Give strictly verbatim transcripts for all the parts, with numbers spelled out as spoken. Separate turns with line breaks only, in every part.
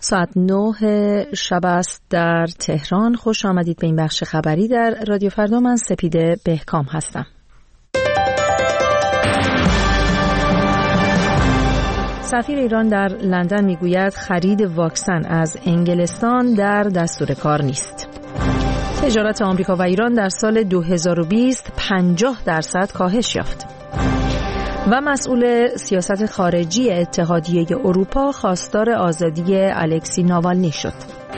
ساعت نه شب است در تهران. خوش آمدید به این بخش خبری در رادیو فردا. من سپیده بهکام هستم. سفیر ایران در لندن میگوید خرید واکسن از انگلستان در دستور کار نیست. تجارت آمریکا و ایران در سال دو هزار و بیست پنجاه درصد کاهش یافت. و مسئول سیاست خارجی اتحادیه اروپا خواستار آزادی الکسی ناوالنی شد.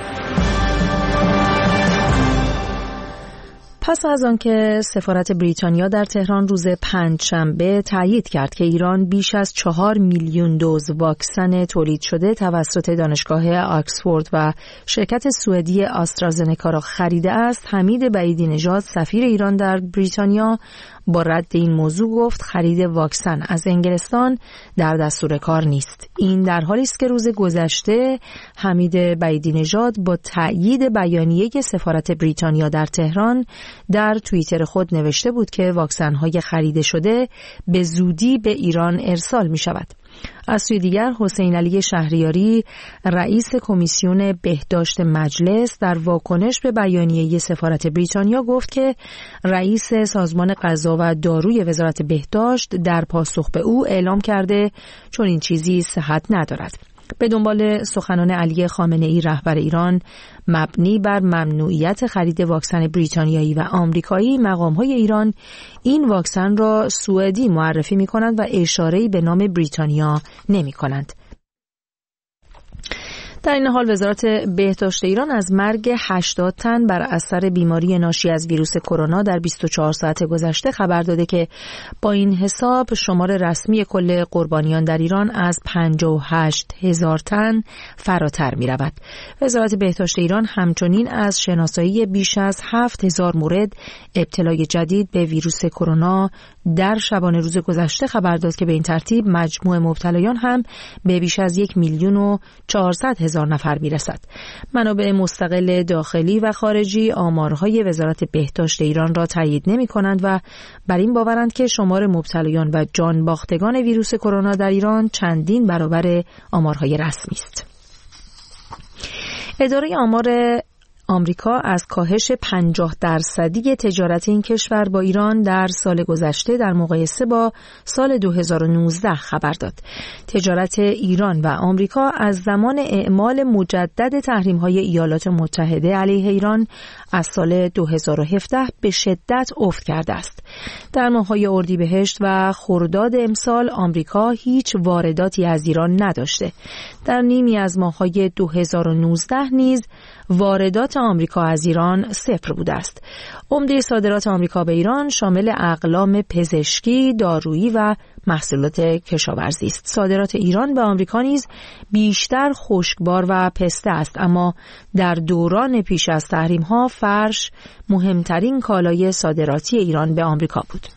پس از آنکه سفارت بریتانیا در تهران روز پنجشنبه تایید کرد که ایران بیش از چهار میلیون دوز واکسن تولید شده توسط دانشگاه آکسفورد و شرکت سوئدی آسترازنکا را خریده است، حمید بعیدی نژاد سفیر ایران در بریتانیا با رد این موضوع گفت خرید واکسن از انگلستان در دستور کار نیست. این در حالی است که روز گذشته حمید بعیدی نژاد با تأیید بیانیه سفارت بریتانیا در تهران در توییتر خود نوشته بود که واکسن‌های خریده شده به زودی به ایران ارسال می شود. از سوی دیگر حسین علی شهریاری رئیس کمیسیون بهداشت مجلس در واکنش به بیانیه سفارت بریتانیا گفت که رئیس سازمان غذا و داروی وزارت بهداشت در پاسخ به او اعلام کرده چون این چیزی صحت ندارد. به دنبال سخنان علی خامنه‌ای رهبر ایران مبنی بر ممنوعیت خرید واکسن بریتانیایی و آمریکایی، مقام‌های ایران این واکسن را سوئدی معرفی می‌کنند و اشاره‌ای به نام بریتانیا نمی‌کنند. در این حال وزارت بهداشت ایران از مرگ هشتاد تن بر اثر بیماری ناشی از ویروس کرونا در بیست و چهار ساعت گذشته خبر داده که با این حساب شمار رسمی کل قربانیان در ایران از پنجاه و هشت هزار تن فراتر می رود. وزارت بهداشت ایران همچنین از شناسایی بیش از هفت هزار مورد ابتلای جدید به ویروس کرونا در شبانه روز گذشته خبر داد که به این ترتیب مجموع مبتلایان هم به بیش از یک میلیون و چهارصد هزار نفر میرسد. منابع مستقل داخلی و خارجی آمارهای وزارت بهداشت ایران را تایید نمی کنند و بر این باورند که شمار مبتلایان و جان باختگان ویروس کرونا در ایران چندین برابر آمارهای رسمی است. اداره آمار آمریکا از کاهش پنجاه درصدی تجارت این کشور با ایران در سال گذشته در مقایسه با سال دو هزار و نوزده خبر داد. تجارت ایران و آمریکا از زمان اعمال مجدد تحریم‌های ایالات متحده علیه ایران از سال دو هزار و هفده به شدت افت کرده است. در ماه‌های اردیبهشت و خرداد امسال آمریکا هیچ وارداتی از ایران نداشته. در نیمی از ماه‌های دو هزار و نوزده نیز واردات آمریکا از ایران صفر بوده است. عمده صادرات آمریکا به ایران شامل اقلام پزشکی، دارویی و محصولات کشاورزی است. صادرات ایران به آمریکا نیز بیشتر خشکبار و پسته است، اما در دوران پیش از تحریم‌ها فرش مهمترین کالای صادراتی ایران به آمریکا بود.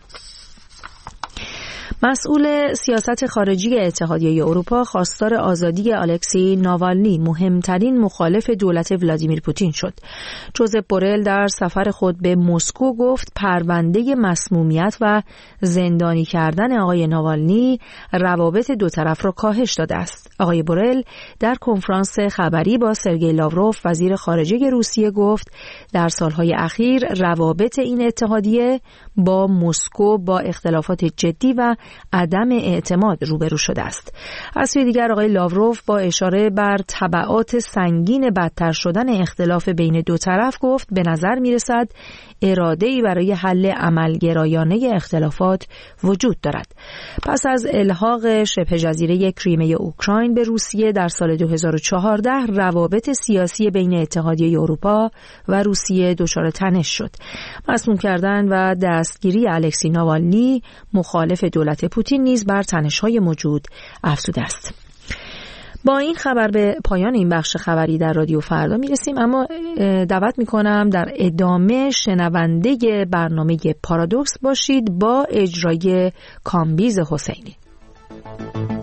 مسئول سیاست خارجی اتحادیه اروپا خواستار آزادی الکسی ناوالنی، مهمترین مخالف دولت ولادیمیر پوتین شد. جوزپ بورل در سفر خود به مسکو گفت پرونده مسمومیت و زندانی کردن آقای ناوالنی روابط دو طرف را کاهش داده است. آقای بورل در کنفرانس خبری با سرگئی لاوروف وزیر خارجه روسیه گفت در سالهای اخیر روابط این اتحادیه با مسکو با اختلافات جدی و عدم اعتماد روبرو شده است. از سوی دیگر آقای لاوروف با اشاره بر تبعات سنگین بدتر شدن اختلاف بین دو طرف گفت به نظر می رسد اراده‌ای برای حل عملگرایانه اختلافات وجود دارد. پس از الحاق شبه جزیره کریمه اوکراین به روسیه در سال دو هزار و چهارده روابط سیاسی بین اتحادیه اروپا و روسیه دچار تنش شد. مسموم کردن و دستگیری الکسی ناوالنی مخالف دولت پوتین نیز بر تنش‌های موجود افزوده است. با این خبر به پایان این بخش خبری در رادیو فردا میرسیم، اما دعوت میکنم در ادامه شنونده برنامه پارادوکس باشید با اجرای کامبیز حسینی.